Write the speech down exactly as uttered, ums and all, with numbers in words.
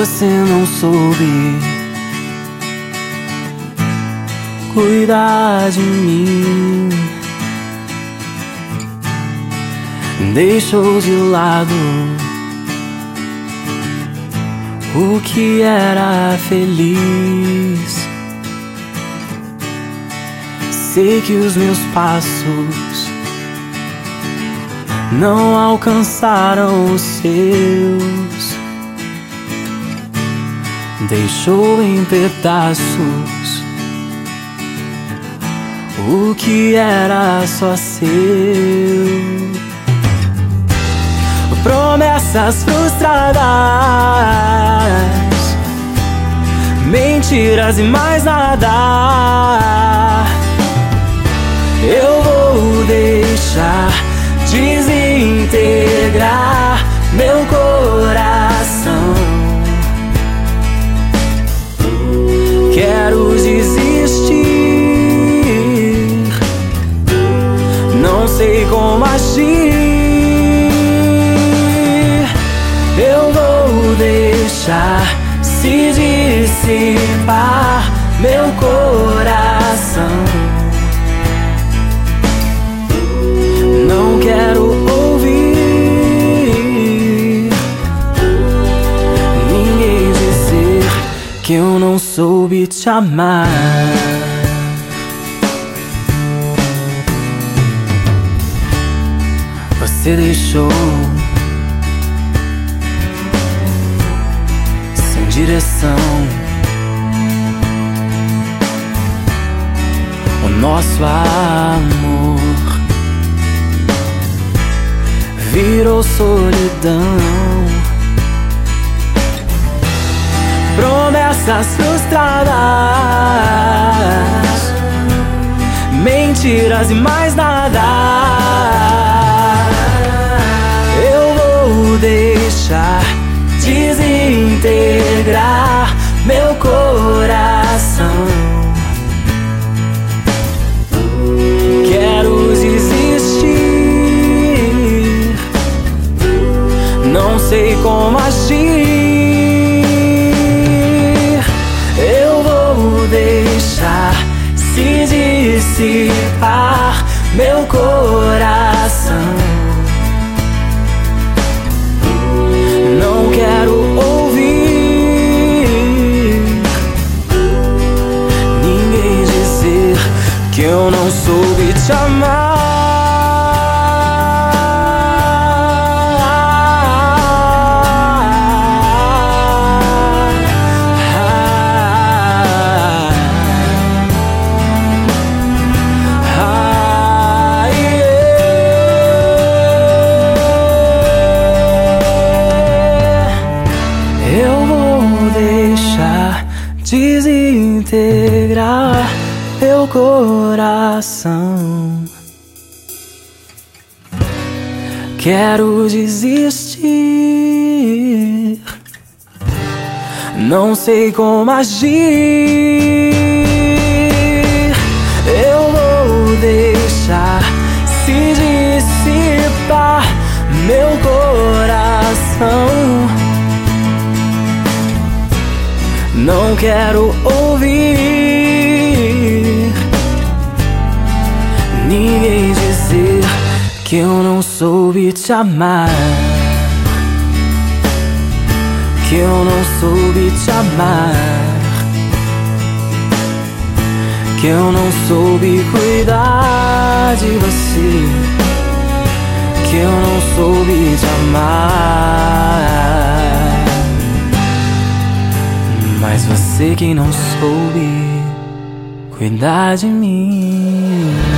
você não soube cuidar de mim, deixou de lado o que era feliz. Sei que os meus passos não alcançaram os seus, deixou em pedaços o que era só seu. Promessas frustradas, mentiras e mais nada. Eu vou deixar desintegrar meu coração. Quero desistir, não sei como agir. Eu vou deixar se dissipar meu coração. Não quero ouvir ninguém dizer que eu não soube te amar. Você deixou sem direção o nosso amor, virou solidão. Promessas frustradas, mentiras e mais nada. Eu vou deixar desintegrar meu coração. Quero desistir, não sei como agir. Eu vou deixar se dissipar meu coração. Não quero ouvir ninguém dizer que eu não soube te amar. Desintegrar meu coração. Quero desistir, não sei como agir. Eu vou deixar se dissipar meu coração. Não quero ouvir ninguém dizer que eu não soube te amar, que eu não soube te amar, que eu não soube cuidar de você, que eu não soube te amar. Mas você que não soube cuidar de mim.